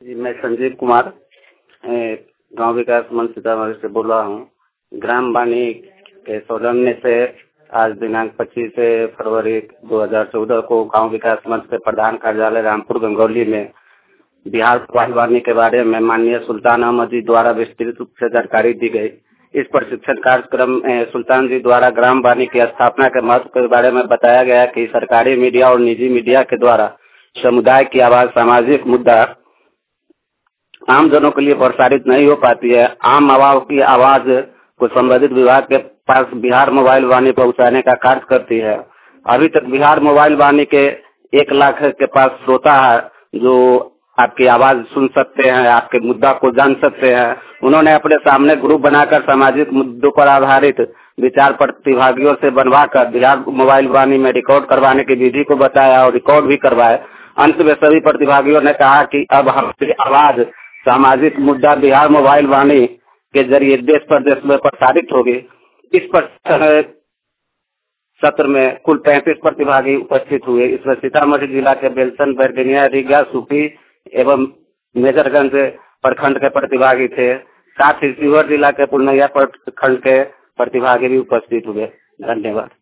जी, मैं संजीव कुमार गांव विकास मंच सीतामढ़ी से बोल रहा हूँ। ग्राम वाणी के सौजन्य से आज दिनांक 25 फरवरी 2014 को गांव विकास मंच के प्रधान कार्यालय रामपुर गंगौली में बिहार वाणी के बारे में माननीय सुल्तान अहमद जी द्वारा विस्तृत रूप से जानकारी दी गई। इस प्रशिक्षण कार्यक्रम में सुल्तान जी द्वारा ग्राम वाणी की स्थापना के महत्व के बारे में बताया गया कि सरकारी मीडिया और निजी मीडिया के द्वारा समुदाय की आवाज, सामाजिक मुद्दा आम जनों के लिए प्रसारित नहीं हो पाती है। आम आवाज की आवाज को संबंधित विभाग के पास बिहार मोबाइल वाणी पहुंचाने का कार्य करती है। अभी तक बिहार मोबाइल वाणी के 1 लाख के पास श्रोता है जो आपकी आवाज सुन सकते हैं, आपके मुद्दा को जान सकते हैं। उन्होंने अपने सामने ग्रुप बनाकर सामाजिक मुद्दों पर आधारित विचार प्रतिभागियों से बनवाकर बिहार मोबाइल वाणी में रिकॉर्ड करवाने की विधि को बताया और रिकॉर्ड भी करवाए। अंत में सभी प्रतिभागियों ने कहा कि अब हमारी आवाज सामाजिक मुद्दा बिहार मोबाइल वाणी के जरिए देश प्रदेश में प्रसारित होगी। इस सत्र में कुल 35 प्रतिभागी उपस्थित हुए। इसमें सीतामढ़ी जिला के बेलसन, बैरगनिया, रीगा, सुपी एवं मेजरगंज प्रखंड के प्रतिभागी थे। साथ ही शिवहर जिला के पूर्णिया प्रखंड के प्रतिभागी भी उपस्थित हुए। धन्यवाद।